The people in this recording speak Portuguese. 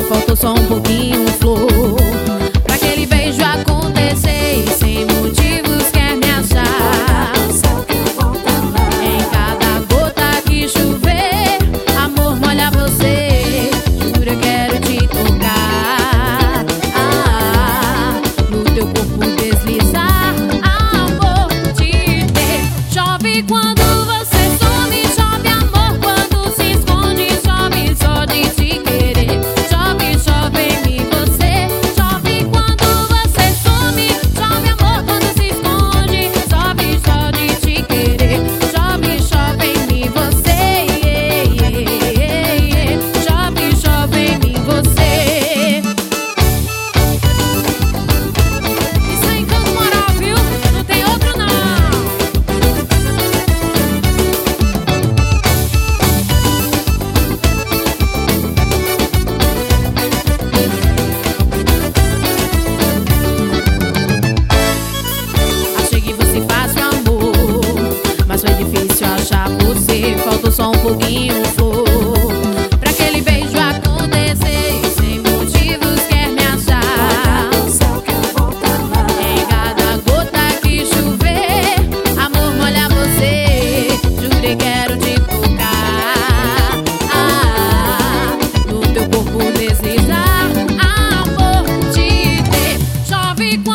faltou só um pouquinho, flor, pra aquele beijo acontecer. E sem motivos quer me achar. Em cada gota que chover, amor, molha você. Juro, eu quero te tocar, no teu corpo deslizar, amor, te ter. Chove quando você some, chove amor quando se esconde, chove só de te querer. Chove, chove em mim você, chove quando você some, chove amor quando se esconde, chove só de te querer. Chove, chove em mim você, chove, chove em mim você. Isso é encanto moral, viu? Não tem outro não. Achei que fosse fácil, amor, mas foi difícil achar você. Faltou só um pouquinho, flor, pra aquele beijo acontecer. E sem motivos quer me achar. Em cada gota que chover, amor, molha você. Jurei, quero te tocar, no teu corpo deslizar, amor, te ter. Chove quando